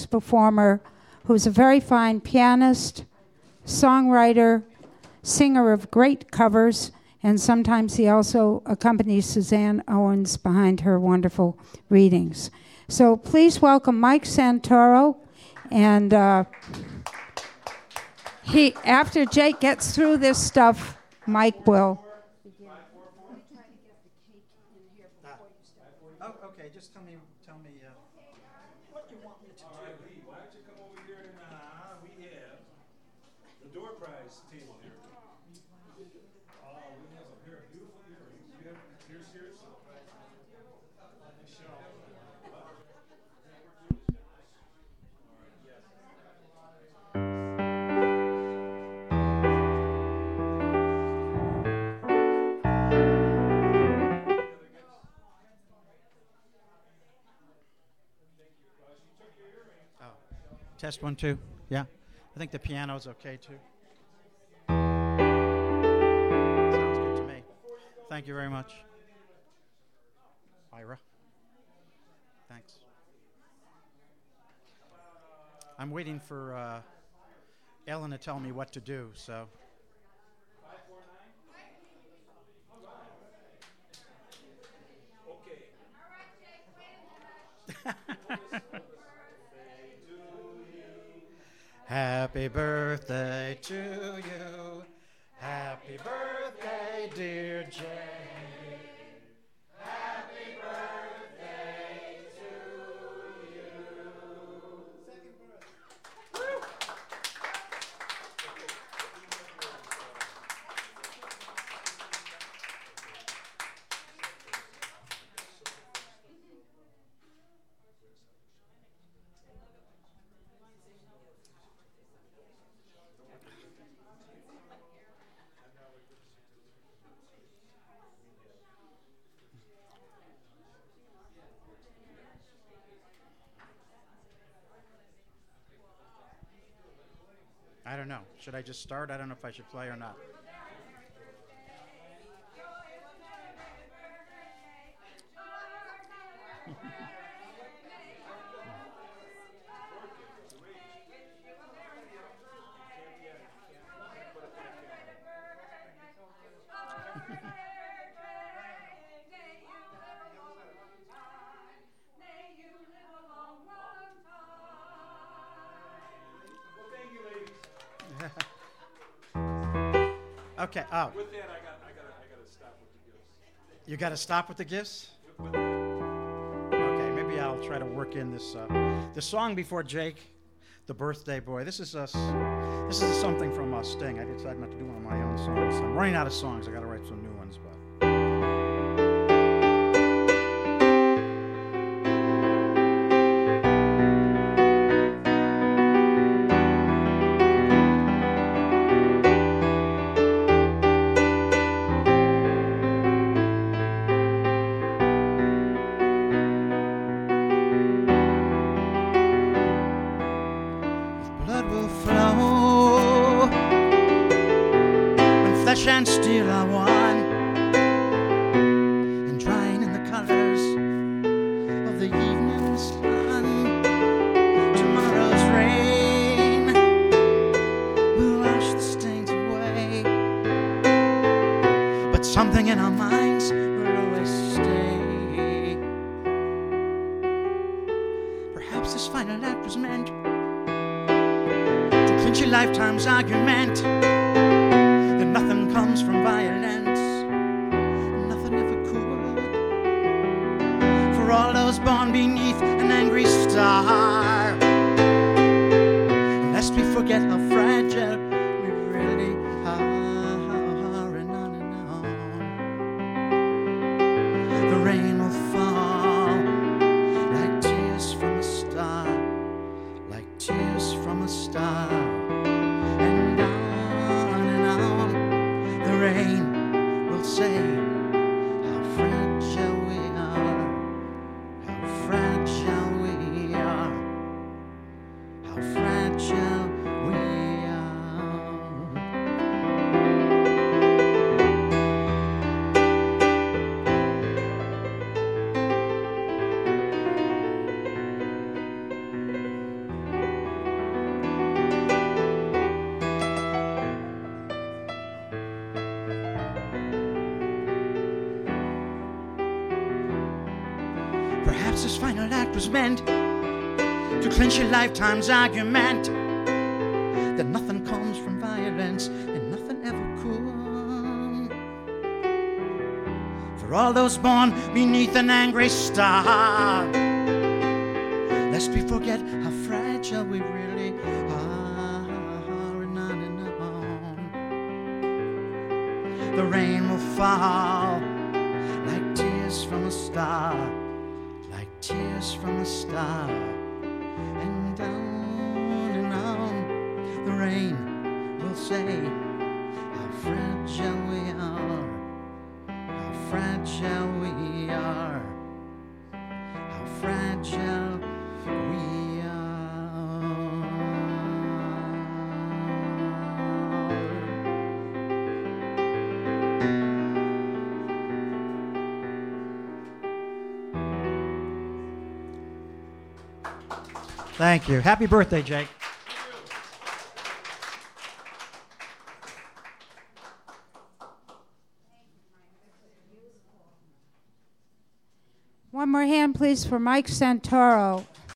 performer who's a very fine pianist, songwriter, singer of great covers, and sometimes he also accompanies Suzanne Owens behind her wonderful readings. So please welcome Mike Santoro, and after Jake gets through this stuff, Mike will. Okay, just tell me what you want me to do. Why don't you come over here and we have the door prize table here. Oh, we have a pair of beautiful earrings. Here's yours. Test 1, 2. Yeah. I think the piano's okay too. Sounds good to me. Thank you very much. Ira. Thanks. I'm waiting for Ellen to tell me what to do, so. Happy birthday to you. Happy birthday, dear Jay. Happy birthday to you. I don't know. Should I just start? I don't know if I should play or not. Okay. Oh. With that, I gotta stop with the gifts. You got to stop with the gifts? Okay, maybe I'll try to work in this the song before Jake, the birthday boy. This is something from Sting. I decided not to do one of my own songs. I'm running out of songs. I got to write some new ones, but. And still I won, and drying in the colors of the evening sun. Tomorrow's rain will wash the stains away, but something in our minds will always stay. Perhaps this final act was meant to clinch a lifetime's argument. Nothing comes from violence, nothing ever could. For all those born beneath an angry star, lest we forget how fragile we really are, and on and on. The rain will fall like tears from a star, like tears from a star. Rain will say how fragile we are, how fragile we are, how fragile we are. final act was meant to clinch a lifetime's argument that nothing comes from violence and nothing ever could. For all those born beneath an angry star, lest we forget how fragile we really are. And on the rain will fall like tears from a star, like tears from a star. And on the rain will say how fragile we are, how fragile we are, how fragile we are. Thank you. Happy birthday, Jake. One more hand, please, for Mike Santoro.